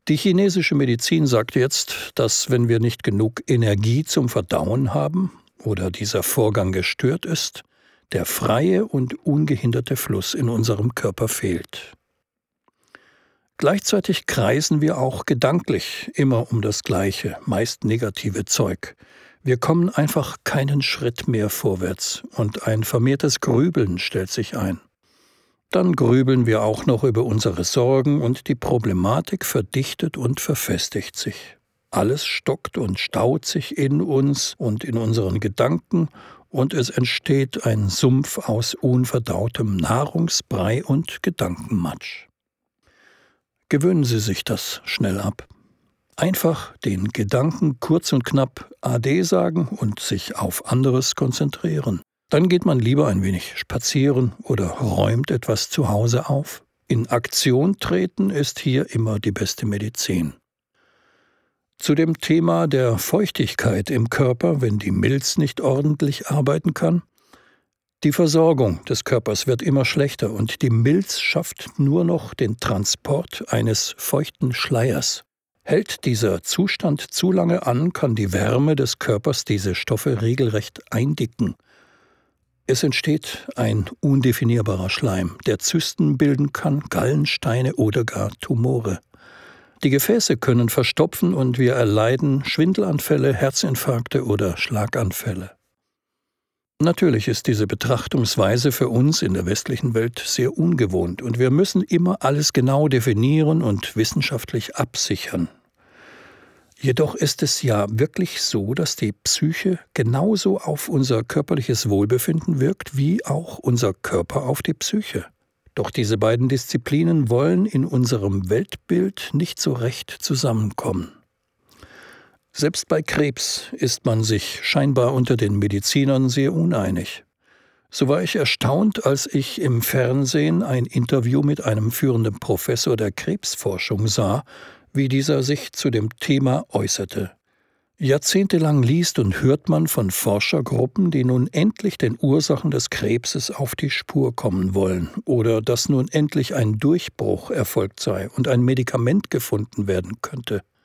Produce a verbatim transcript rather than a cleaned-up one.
Die chinesische Medizin sagt jetzt, dass wenn wir nicht genug Energie zum Verdauen haben oder dieser Vorgang gestört ist, der freie und ungehinderte Fluss in unserem Körper fehlt. Gleichzeitig kreisen wir auch gedanklich immer um das gleiche, meist negative Zeug. Wir kommen einfach keinen Schritt mehr vorwärts und ein vermehrtes Grübeln stellt sich ein. Dann grübeln wir auch noch über unsere Sorgen und die Problematik verdichtet und verfestigt sich. Alles stockt und staut sich in uns und in unseren Gedanken und es entsteht ein Sumpf aus unverdautem Nahrungsbrei und Gedankenmatsch. Gewöhnen Sie sich das schnell ab. Einfach den Gedanken kurz und knapp Ade sagen und sich auf anderes konzentrieren. Dann geht man lieber ein wenig spazieren oder räumt etwas zu Hause auf. In Aktion treten ist hier immer die beste Medizin. Zu dem Thema der Feuchtigkeit im Körper, wenn die Milz nicht ordentlich arbeiten kann. Die Versorgung des Körpers wird immer schlechter und die Milz schafft nur noch den Transport eines feuchten Schleiers. Hält dieser Zustand zu lange an, kann die Wärme des Körpers diese Stoffe regelrecht eindicken. Es entsteht ein undefinierbarer Schleim, der Zysten bilden kann, Gallensteine oder gar Tumore. Die Gefäße können verstopfen und wir erleiden Schwindelanfälle, Herzinfarkte oder Schlaganfälle. Natürlich ist diese Betrachtungsweise für uns in der westlichen Welt sehr ungewohnt und wir müssen immer alles genau definieren und wissenschaftlich absichern. Jedoch ist es ja wirklich so, dass die Psyche genauso auf unser körperliches Wohlbefinden wirkt, wie auch unser Körper auf die Psyche. Doch diese beiden Disziplinen wollen in unserem Weltbild nicht so recht zusammenkommen. Selbst bei Krebs ist man sich scheinbar unter den Medizinern sehr uneinig. So war ich erstaunt, als ich im Fernsehen ein Interview mit einem führenden Professor der Krebsforschung sah, wie dieser sich zu dem Thema äußerte. Jahrzehntelang liest und hört man von Forschergruppen, die nun endlich den Ursachen des Krebses auf die Spur kommen wollen oder dass nun endlich ein Durchbruch erfolgt sei und ein Medikament gefunden werden könnte.